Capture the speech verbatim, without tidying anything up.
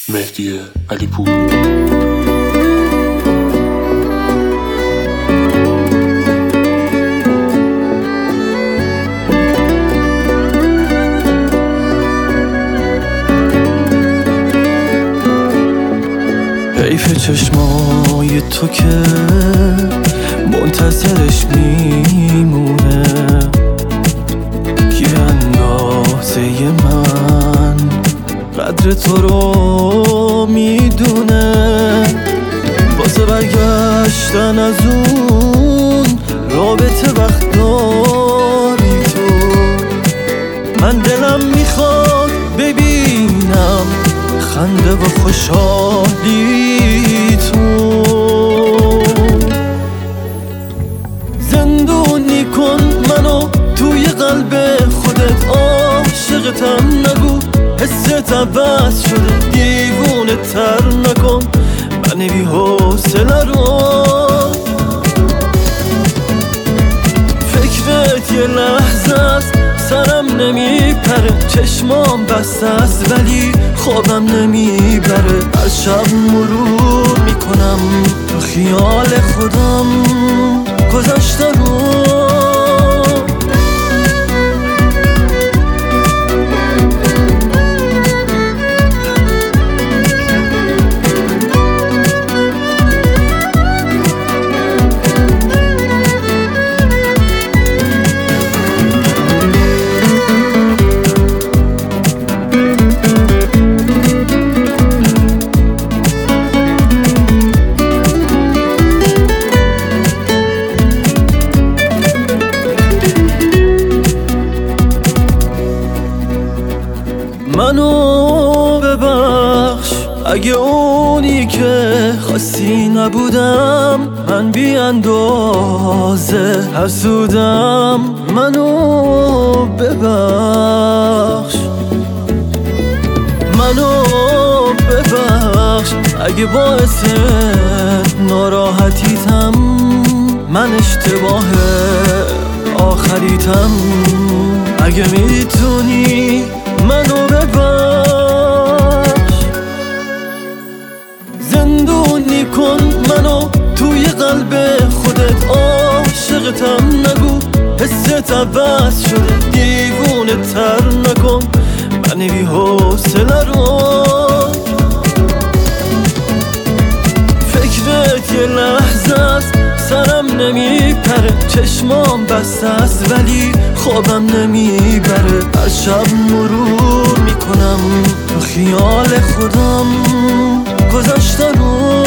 مهدی علیپور. حیف چشمای تو که منتظرش میمونه، کی اندازه من قدر تو رو میدونه. واسه برگشتن از اون رابطه وقت داری تو، من دلم میخواد ببینم خنده و خوشحالی تو. زندونی کن منو توی قلب خودت، عاشقتم نگو حست عوض شده، دیوونه تر نکن من بی حوصله رو. فکرت یه لحظه است سرم نمیپره، چشمام بسته است ولی خوابم نمیبره. هر شب مرور میکنم تو خیال خودم گذشته رو. منو ببخش اگه اونی که خواستی نبودم، من بی اندازه حسودم. منو ببخش منو ببخش اگه باعث ناراحتیتم، من اشتباه آخریتم. اگه میتونی منو ببخش، زندونی کن منو توی قلب خودت، عاشقتم نگو حست عوض شده، دیوونه تر نکن من بی حوصله رو. فکرت یه لحظه است سرم نمیپره، چشمام بسته است ولی خوابم نمیبره. هر شب مرور میکنم تو خیال خودم گذشته رو.